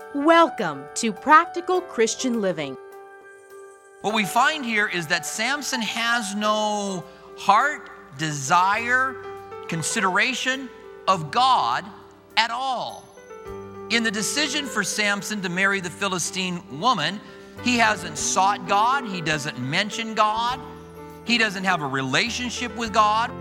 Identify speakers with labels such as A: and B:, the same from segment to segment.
A: Welcome to Practical Christian Living.
B: What we find here is that Samson has no heart, desire, consideration of God at all. In the decision for Samson to marry the Philistine woman, he hasn't sought God, he doesn't mention God, he doesn't have a relationship with God.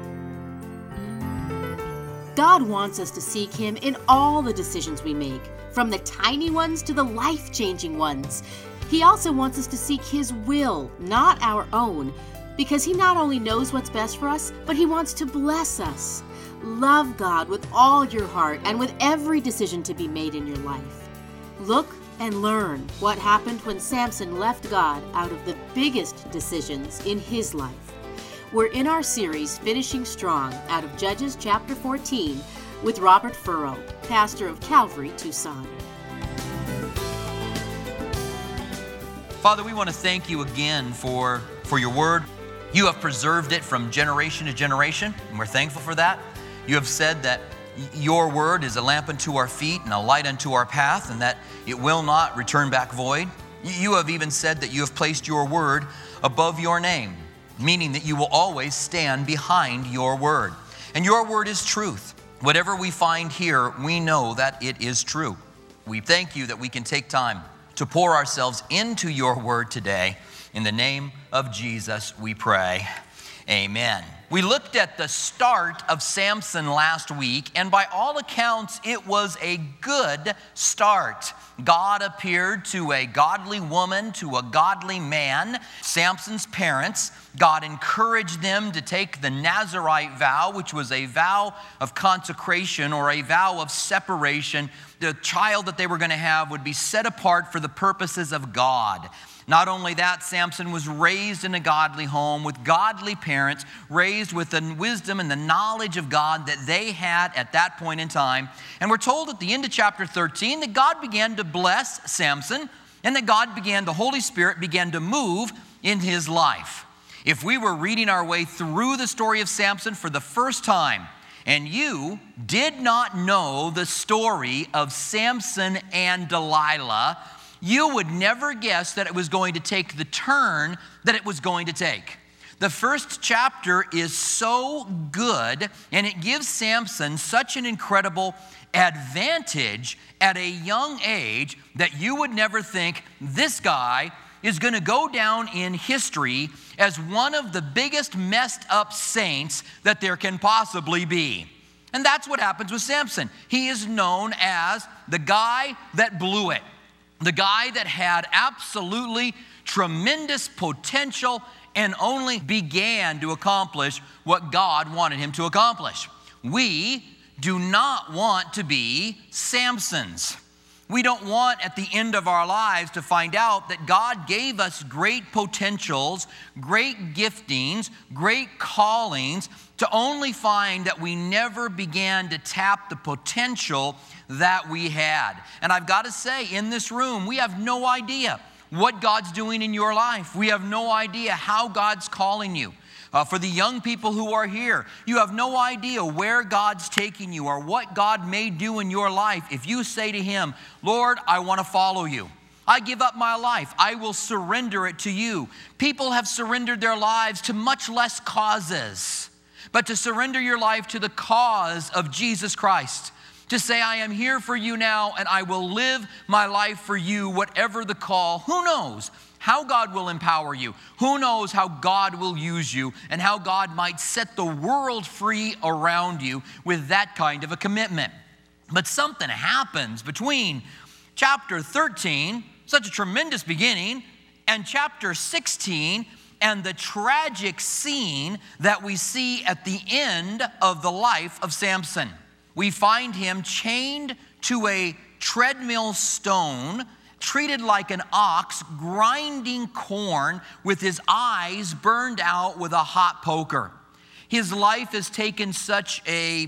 A: God wants us to seek Him in all the decisions we make, from the tiny ones to the life-changing ones. He also wants us to seek His will, not our own, because He not only knows what's best for us, but He wants to bless us. Love God with all your heart and with every decision to be made in your life. Look and learn what happened when Samson left God out of the biggest decisions in his life. We're in our series, Finishing Strong, out of Judges chapter 14, with Robert Furrow, pastor of Calvary, Tucson.
B: Father, we want to thank you again for your word. You have preserved it from generation to generation, and we're thankful for that. You have said that your word is a lamp unto our feet and a light unto our path, and that it will not return back void. You have even said that you have placed your word above your name, meaning that you will always stand behind your word. And your word is truth. Whatever we find here, we know that it is true. We thank you that we can take time to pour ourselves into your word today. In the name of Jesus, we pray. Amen. We looked at the start of Samson last week, and by all accounts, it was a good start. God appeared to a godly woman, to a godly man, Samson's parents. God encouraged them to take the Nazirite vow, which was a vow of consecration or a vow of separation. The child that they were going to have would be set apart for the purposes of God. Not only that, Samson was raised in a godly home with godly parents, raised with the wisdom and the knowledge of God that they had at that point in time. And we're told at the end of chapter 13 that God began to bless Samson and that the Holy Spirit began to move in his life. If we were reading our way through the story of Samson for the first time, and you did not know the story of Samson and Delilah, you would never guess that it was going to take the turn that it was going to take. The first chapter is so good, and it gives Samson such an incredible advantage at a young age that you would never think this guy is going to go down in history as one of the biggest messed up saints that there can possibly be. And that's what happens with Samson. He is known as the guy that blew it. The guy that had absolutely tremendous potential and only began to accomplish what God wanted him to accomplish. We do not want to be Samsons. We don't want at the end of our lives to find out that God gave us great potentials, great giftings, great callings, to only find that we never began to tap the potential that we had. And I've got to say, in this room, we have no idea what God's doing in your life. We have no idea how God's calling you. For the young people who are here, you have no idea where God's taking you or what God may do in your life if you say to Him, Lord, I want to follow you. I give up my life. I will surrender it to you. People have surrendered their lives to much less causes, but to surrender your life to the cause of Jesus Christ, to say, I am here for you now and I will live my life for you, whatever the call. Who knows how God will empower you? Who knows how God will use you and how God might set the world free around you with that kind of a commitment? But something happens between chapter 13, such a tremendous beginning, and chapter 16, and the tragic scene that we see at the end of the life of Samson. We find him chained to a treadmill stone, treated like an ox, grinding corn with his eyes burned out with a hot poker. His life has taken such a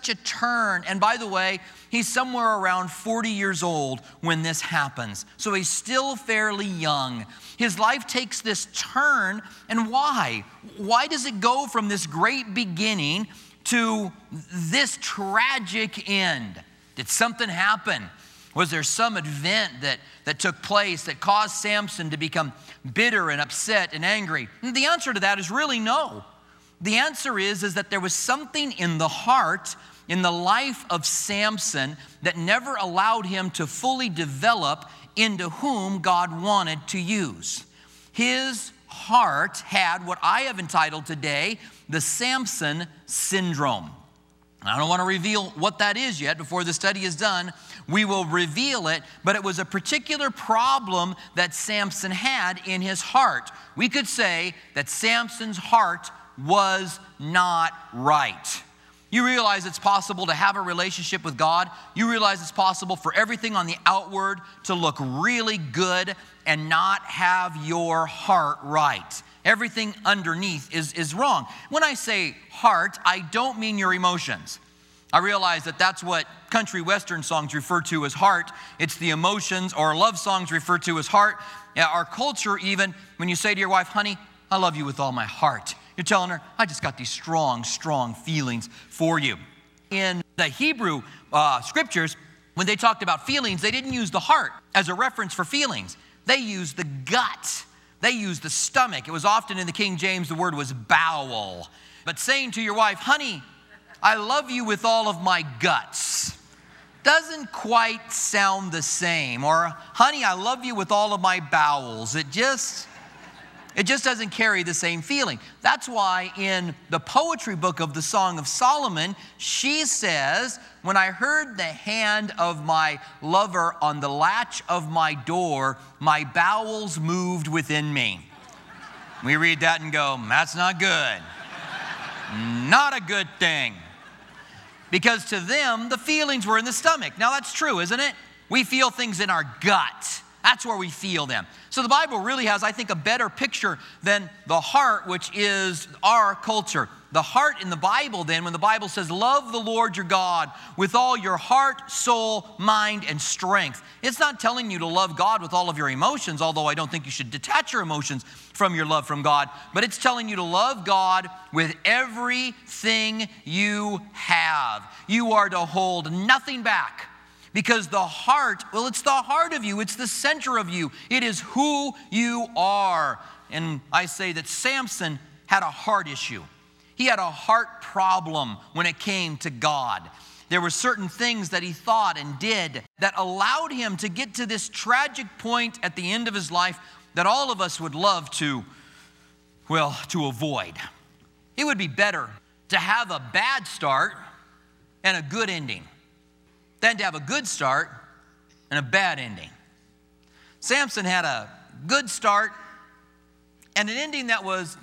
B: turn. And by the way, he's somewhere around 40 years old when this happens. So he's still fairly young. His life takes this turn. And why? Why does it go from this great beginning to this tragic end? Did something happen? Was there some event that took place that caused Samson to become bitter and upset and angry? And the answer to that is really no. The answer is that there was something in the heart, in the life of Samson, that never allowed him to fully develop into whom God wanted to use. His heart had what I have entitled today the Samson syndrome. I don't want to reveal what that is yet. Before the study is done, we will reveal it, but it was a particular problem that Samson had in his heart. We could say that Samson's heart was not right. You realize it's possible to have a relationship with God. You realize it's possible for everything on the outward to look really good and not have your heart right. Everything underneath is wrong. When I say heart, I don't mean your emotions. I realize that that's what country western songs refer to as heart. It's the emotions, or love songs refer to as heart. Our culture even, when you say to your wife, honey, I love you with all my heart, you're telling her, I just got these strong, strong feelings for you. In the Hebrew scriptures, when they talked about feelings, they didn't use the heart as a reference for feelings. They used the gut. They used the stomach. It was often in the King James, the word was bowel. But saying to your wife, honey, I love you with all of my guts, doesn't quite sound the same. Or, honey, I love you with all of my bowels. It just doesn't carry the same feeling. That's why in the poetry book of the Song of Solomon, she says, when I heard the hand of my lover on the latch of my door, my bowels moved within me. We read that and go, that's not good. Not a good thing. Because to them, the feelings were in the stomach. Now that's true, isn't it? We feel things in our gut. That's where we feel them. So the Bible really has, I think, a better picture than the heart, which is our culture. The heart in the Bible then, when the Bible says, love the Lord your God with all your heart, soul, mind, and strength. It's not telling you to love God with all of your emotions, although I don't think you should detach your emotions from your love from God. But it's telling you to love God with everything you have. You are to hold nothing back. Because the heart, well, it's the heart of you. It's the center of you. It is who you are. And I say that Samson had a heart issue. He had a heart problem when it came to God. There were certain things that he thought and did that allowed him to get to this tragic point at the end of his life that all of us would love to avoid. It would be better to have a bad start and a good ending than to have a good start and a bad ending. Samson had a good start and an ending that was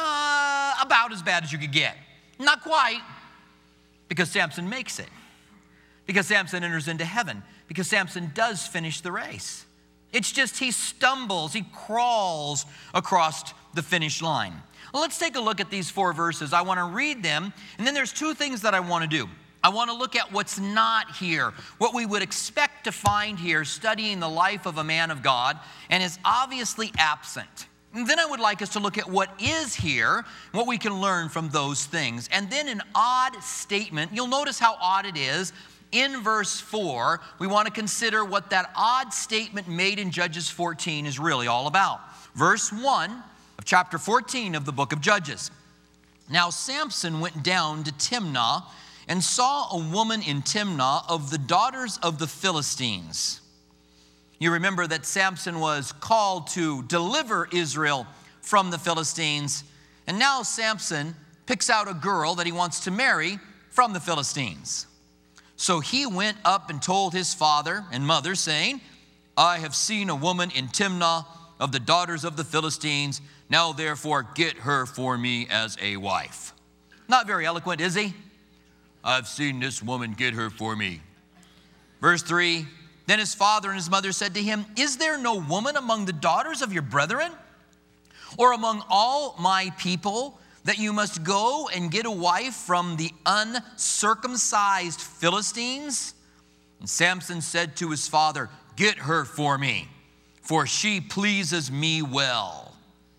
B: about as bad as you could get. Not quite, because Samson makes it. Because Samson enters into heaven. Because Samson does finish the race. It's just he stumbles, he crawls across the finish line. Well, let's take a look at these 4 verses. I want to read them, and then there's 2 things that I want to do. I want to look at what's not here, what we would expect to find here studying the life of a man of God and is obviously absent. And then I would like us to look at what is here, what we can learn from those things. And then an odd statement, you'll notice how odd it is. In verse 4, we want to consider what that odd statement made in Judges 14 is really all about. Verse 1 of chapter 14 of the book of Judges. Now Samson went down to Timnah and saw a woman in Timnah of the daughters of the Philistines. You remember that Samson was called to deliver Israel from the Philistines. And now Samson picks out a girl that he wants to marry from the Philistines. So he went up and told his father and mother, saying, I have seen a woman in Timnah of the daughters of the Philistines. Now therefore get her for me as a wife. Not very eloquent, is he? I've seen this woman, get her for me. Verse 3, then his father and his mother said to him, is there no woman among the daughters of your brethren, or among all my people, that you must go and get a wife from the uncircumcised Philistines? And Samson said to his father, get her for me, for she pleases me well.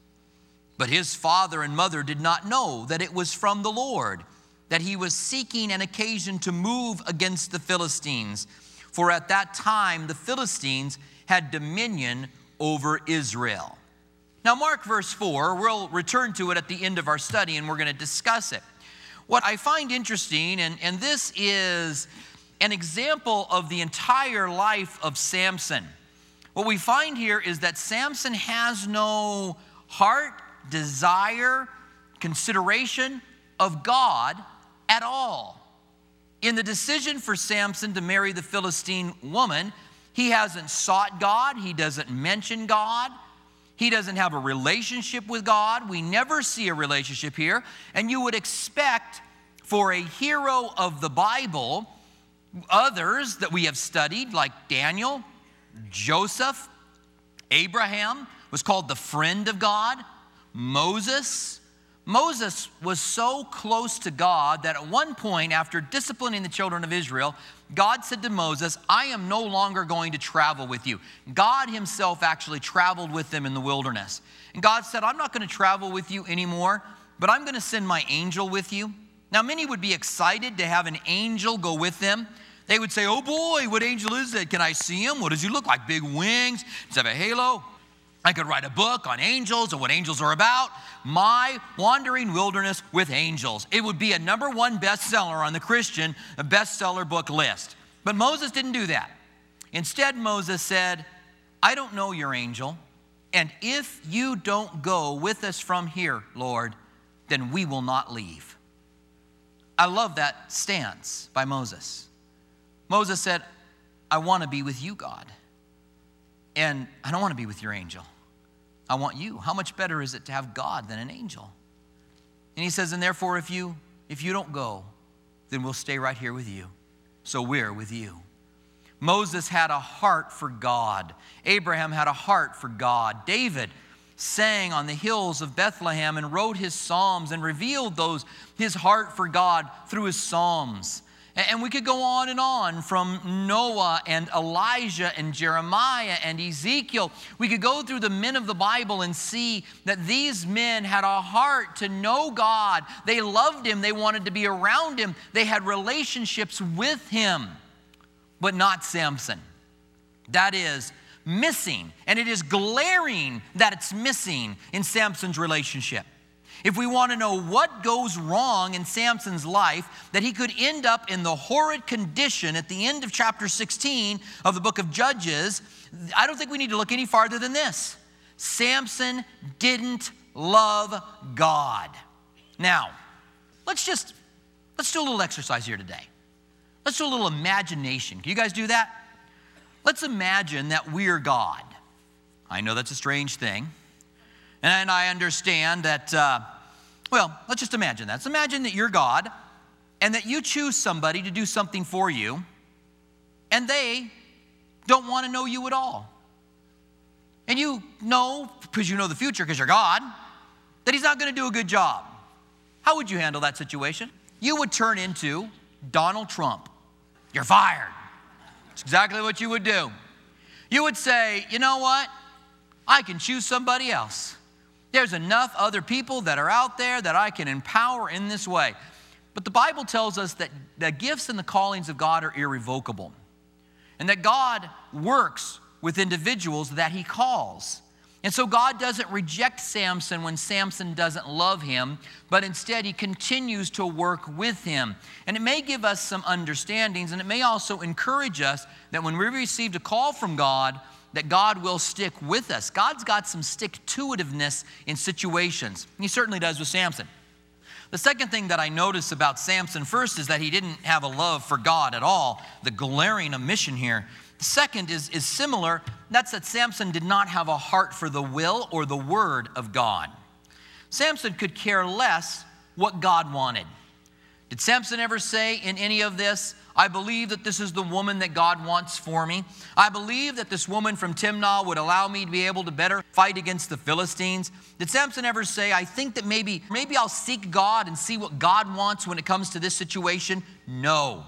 B: But his father and mother did not know that it was from the Lord, that he was seeking an occasion to move against the Philistines. for at that time the Philistines had dominion over Israel. Now mark verse 4. We'll return to it at the end of our study, and we're going to discuss it. What I find interesting, and this is an example of the entire life of Samson. What we find here is that Samson has no heart, desire, consideration of God at all. In the decision for Samson to marry the Philistine woman, he hasn't sought God. He doesn't mention God. He doesn't have a relationship with God. We never see a relationship here. And you would expect for a hero of the Bible, others that we have studied, like Daniel, Joseph, Abraham was called the friend of God, Moses. Moses was so close to God that at one point, after disciplining the children of Israel, God said to Moses, I am no longer going to travel with you. God himself actually traveled with them in the wilderness. And God said, I'm not going to travel with you anymore, but I'm going to send my angel with you. Now, many would be excited to have an angel go with them. They would say, oh boy, what angel is it? Can I see him? What does he look like? Big wings? Does he have a halo? I could write a book on angels and what angels are about. My Wandering Wilderness with Angels. It would be a #1 bestseller on the Christian bestseller book list. But Moses didn't do that. Instead, Moses said, I don't know your angel, and if you don't go with us from here, Lord, then we will not leave. I love that stance by Moses. Moses said, I want to be with you, God. And I don't want to be with your angel. I want you. How much better is it to have God than an angel? And he says, and therefore, if you don't go, then we'll stay right here with you. So we're with you. Moses had a heart for God. Abraham had a heart for God. David sang on the hills of Bethlehem and wrote his psalms and revealed his heart for God through his psalms. And we could go on from Noah and Elijah and Jeremiah and Ezekiel. We could go through the men of the Bible and see that these men had a heart to know God. They loved him. They wanted to be around him. They had relationships with him, but not Samson. That is missing, and it is glaring that it's missing in Samson's relationship. If we want to know what goes wrong in Samson's life, that he could end up in the horrid condition at the end of chapter 16 of the book of Judges, I don't think we need to look any farther than this. Samson didn't love God. Now, let's do a little exercise here today. Let's do a little imagination. Can you guys do that? Let's imagine that we're God. I know that's a strange thing. And I understand that, let's just imagine that. Let's imagine that you're God and that you choose somebody to do something for you and they don't want to know you at all. And you know, because you know the future, because you're God, that he's not going to do a good job. How would you handle that situation? You would turn into Donald Trump. You're fired. That's exactly what you would do. You would say, you know what? I can choose somebody else. There's enough other people that are out there that I can empower in this way. But the Bible tells us that the gifts and the callings of God are irrevocable. And that God works with individuals that he calls. And so God doesn't reject Samson when Samson doesn't love him, but instead he continues to work with him. And it may give us some understandings, and it may also encourage us that when we receive a call from God, that God will stick with us. God's got some stick-to-itiveness in situations. He certainly does with Samson. The second thing that I notice about Samson first is that he didn't have a love for God at all, the glaring omission here. The second is similar. That's that Samson did not have a heart for the will or the word of God. Samson could care less what God wanted. Did Samson ever say in any of this, I believe that this is the woman that God wants for me. I believe that this woman from Timnah would allow me to be able to better fight against the Philistines. Did Samson ever say, I think that maybe I'll seek God and see what God wants when it comes to this situation? No.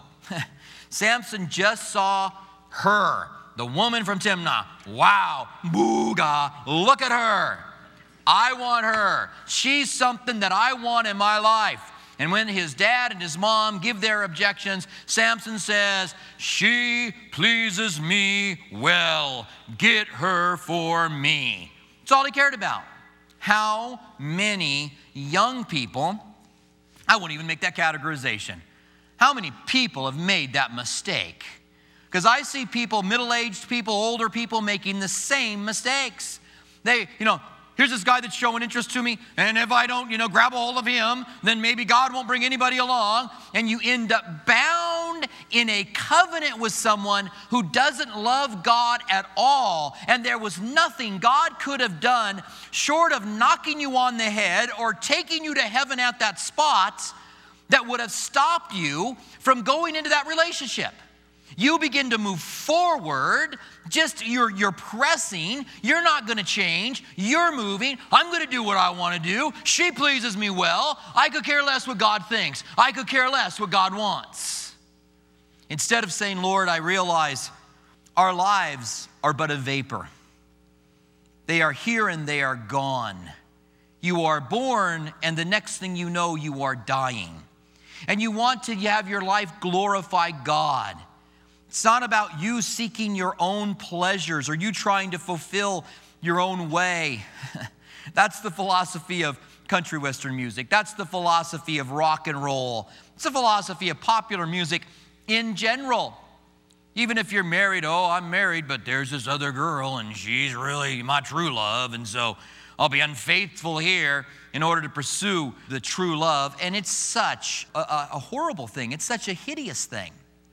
B: Samson just saw her, the woman from Timnah. Wow, booga, look at her. I want her. She's something that I want in my life. And when his dad and his mom give their objections, Samson says, "She pleases me well. Get her for me." That's all he cared about. How many young people, I won't even make that categorization, how many people have made that mistake? Because I see people, middle-aged people, older people, making the same mistakes. They, here's this guy that's showing interest to me, and if I don't, grab a hold of him, then maybe God won't bring anybody along, and you end up bound in a covenant with someone who doesn't love God at all, and there was nothing God could have done short of knocking you on the head or taking you to heaven at that spot that would have stopped you from going into that relationship. You begin to move forward, just you're pressing, you're not going to change, you're moving, I'm going to do what I want to do, she pleases me well, I could care less what God thinks, I could care less what God wants. Instead of saying, Lord, I realize our lives are but a vapor. They are here and they are gone. You are born and the next thing you know, you are dying. And you want to have your life glorify God. It's not about you seeking your own pleasures or you trying to fulfill your own way. That's the philosophy of country western music. That's the philosophy of rock and roll. It's the philosophy of popular music in general. Even if you're married, I'm married, but there's this other girl and she's really my true love, and so I'll be unfaithful here in order to pursue the true love. And it's such a horrible thing. It's such a hideous thing.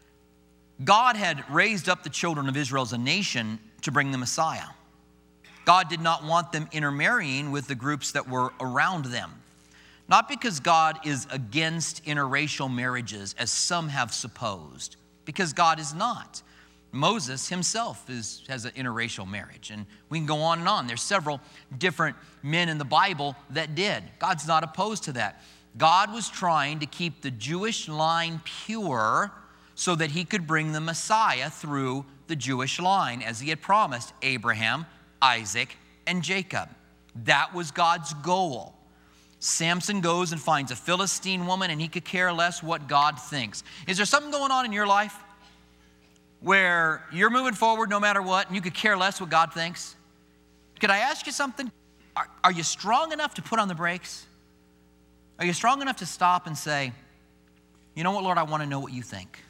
B: God had raised up the children of Israel as a nation to bring the Messiah. God did not want them intermarrying with the groups that were around them. Not because God is against interracial marriages, as some have supposed, because God is not. Moses himself has an interracial marriage, and we can go on and on. There's several different men in the Bible that did. God's not opposed to that. God was trying to keep the Jewish line pure so that he could bring the Messiah through the Jewish line, as he had promised Abraham, Isaac, and Jacob. That was God's goal. Samson goes and finds a Philistine woman, and he could care less what God thinks. Is there something going on in your life where you're moving forward no matter what, and you could care less what God thinks? Could I ask you something? Are you strong enough to put on the brakes? Are you strong enough to stop and say, you know what, Lord, I want to know what you think.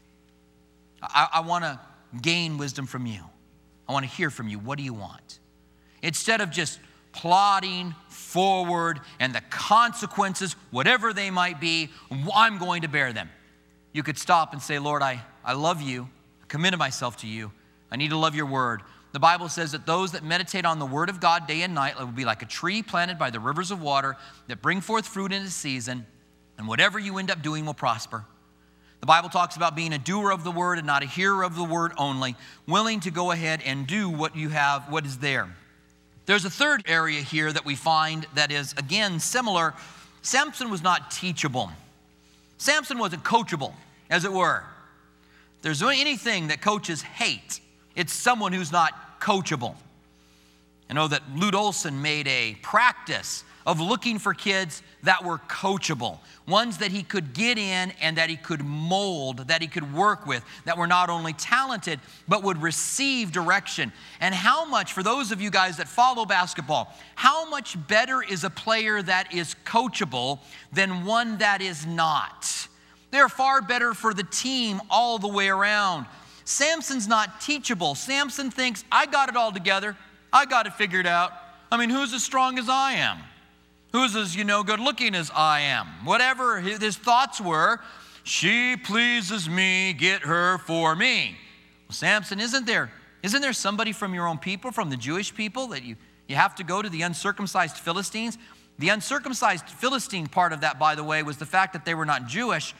B: I want to gain wisdom from you. I want to hear from you. What do you want? Instead of just plodding forward and the consequences, whatever they might be, I'm going to bear them. You could stop and say, Lord, I love you. I committed myself to you. I need to love your word. The Bible says that those that meditate on the word of God day and night will be like a tree planted by the rivers of water that bring forth fruit in its season, and whatever you end up doing will prosper. The Bible talks about being a doer of the word and not a hearer of the word only, willing to go ahead and do what you have, what is there. There's a third area here that we find that is, again, similar. Samson was not teachable. Samson wasn't coachable, as it were. If there's anything that coaches hate, it's someone who's not coachable. I know that Lute Olson made a practice of looking for kids that were coachable, ones that he could get in and that he could mold, that he could work with, that were not only talented, but would receive direction. And how much, for those of you guys that follow basketball, how much better is a player that is coachable than one that is not? They're far better for the team all the way around. Samson's not teachable. Samson thinks, I got it all together. I got it figured out. I mean, who's as strong as I am? Who's as, good looking as I am? Whatever his thoughts were, she pleases me, get her for me. Well, Samson, isn't there somebody from your own people, from the Jewish people, that you have to go to the uncircumcised Philistines? The uncircumcised Philistine part of that, by the way, was the fact that they were not Jewish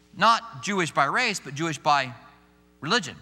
B: by race, but Jewish by religion.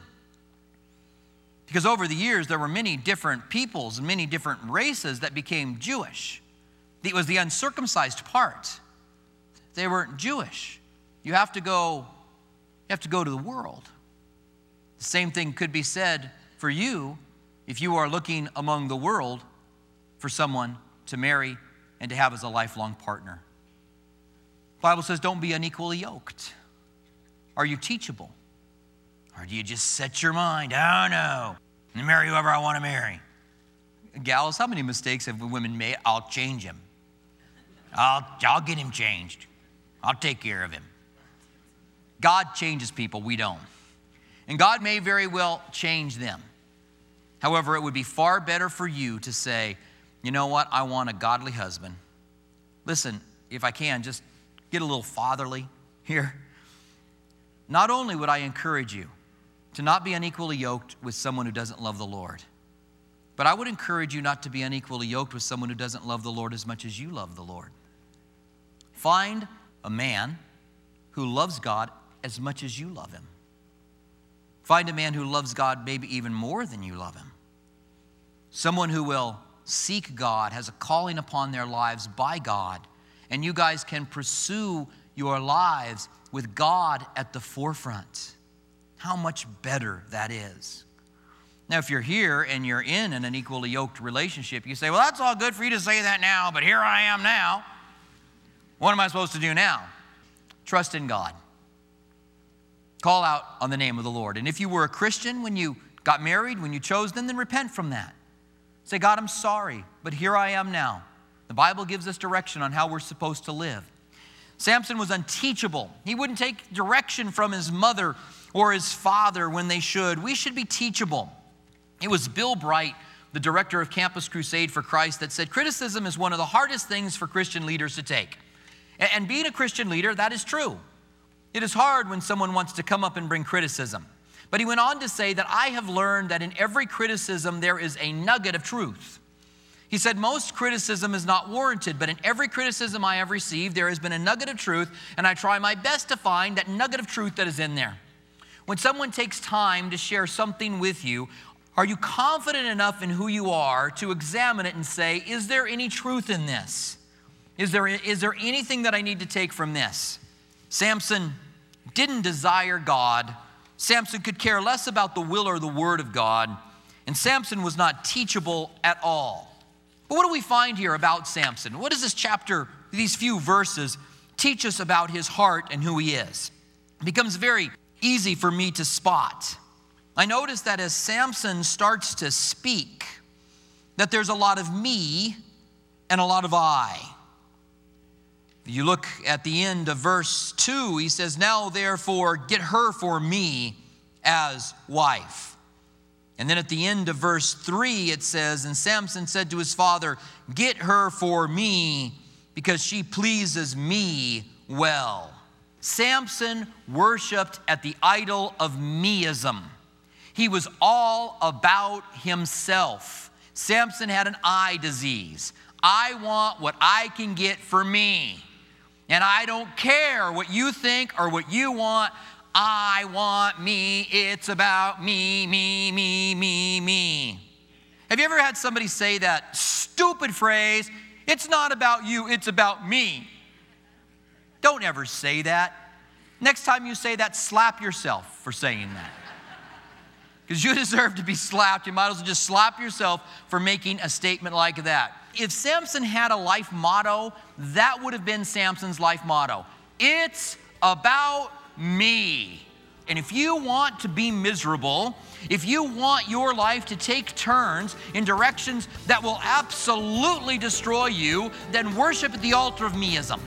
B: Because over the years, there were many different peoples and many different races that became Jewish. It was the uncircumcised part. They weren't Jewish. You have to go to the world. The same thing could be said for you if you are looking among the world for someone to marry and to have as a lifelong partner. Bible says don't be unequally yoked. Are you teachable? Or do you just set your mind, oh no, and marry whoever I want to marry? Gals, how many mistakes have women made? I'll change him. I'll get him changed. I'll take care of him. God changes people, we don't. And God may very well change them. However, it would be far better for you to say, you know what, I want a godly husband. Listen, if I can, just get a little fatherly here. Not only would I encourage you to not be unequally yoked with someone who doesn't love the Lord, but I would encourage you not to be unequally yoked with someone who doesn't love the Lord as much as you love the Lord. Find a man who loves God as much as you love him. Find a man who loves God maybe even more than you love him. Someone who will seek God, has a calling upon their lives by God, and you guys can pursue your lives with God at the forefront. How much better that is. Now, if you're here and you're in an unequally yoked relationship, you say, well, that's all good for you to say that now, but here I am now. What am I supposed to do now? Trust in God. Call out on the name of the Lord. And if you were a Christian when you got married, when you chose them, then repent from that. Say, God, I'm sorry, but here I am now. The Bible gives us direction on how we're supposed to live. Samson was unteachable. He wouldn't take direction from his mother or his father when they should. We should be teachable. It was Bill Bright, the director of Campus Crusade for Christ, that said criticism is one of the hardest things for Christian leaders to take. And being a Christian leader, that is true. It is hard when someone wants to come up and bring criticism. But he went on to say that I have learned that in every criticism there is a nugget of truth. He said most criticism is not warranted, but in every criticism I have received there has been a nugget of truth, and I try my best to find that nugget of truth that is in there. When someone takes time to share something with you, are you confident enough in who you are to examine it and say, is there any truth in this? Is there anything that I need to take from this? Samson didn't desire God. Samson could care less about the will or the word of God. And Samson was not teachable at all. But what do we find here about Samson? What does this chapter, these few verses, teach us about his heart and who he is? It becomes very easy for me to spot. I notice that as Samson starts to speak, that there's a lot of me and a lot of I. You look at the end of verse 2, he says, now therefore get her for me as wife. And then at the end of verse 3, it says, and Samson said to his father, get her for me because she pleases me well. Samson worshiped at the idol of meism. He was all about himself. Samson had an eye disease. I want what I can get for me. And I don't care what you think or what you want. I want me. It's about me, me, me, me, me. Have you ever had somebody say that stupid phrase, it's not about you, it's about me? Don't ever say that. Next time you say that, slap yourself for saying that. Because you deserve to be slapped. You might as well just slap yourself for making a statement like that. If Samson had a life motto, that would have been Samson's life motto. It's about me. And if you want to be miserable, if you want your life to take turns in directions that will absolutely destroy you, then worship at the altar of meism.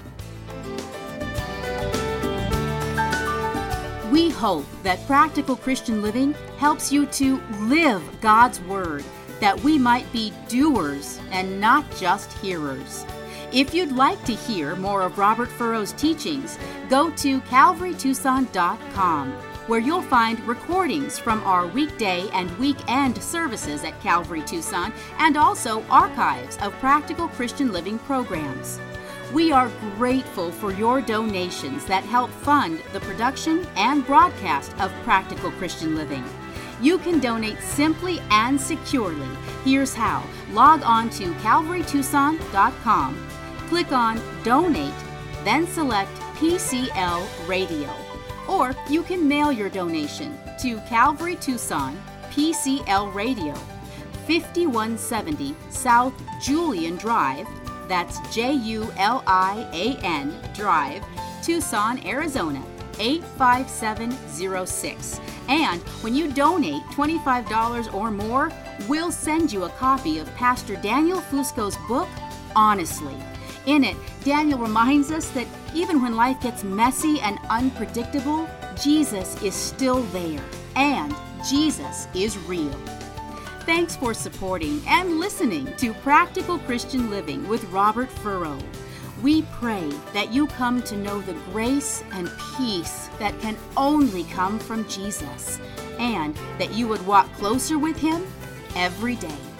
A: We hope that Practical Christian Living helps you to live God's Word, that we might be doers and not just hearers. If you'd like to hear more of Robert Furrow's teachings, go to calvarytucson.com, where you'll find recordings from our weekday and weekend services at Calvary Tucson, and also archives of Practical Christian Living programs. We are grateful for your donations that help fund the production and broadcast of Practical Christian Living. You can donate simply and securely. Here's how. Log on to calvarytucson.com, click on Donate, then select PCL Radio. Or you can mail your donation to Calvary Tucson, PCL Radio, 5170 South Julian Drive, that's Julian Drive,
C: Tucson, Arizona, 85706. And when you donate $25 or more, we'll send you a copy of Pastor Daniel Fusco's book, Honestly. In it, Daniel reminds us that even when life gets messy and unpredictable, Jesus is still there, and Jesus is real. Thanks for supporting and listening to Practical Christian Living with Robert Furrow. We pray that you come to know the grace and peace that can only come from Jesus, and that you would walk closer with Him every day.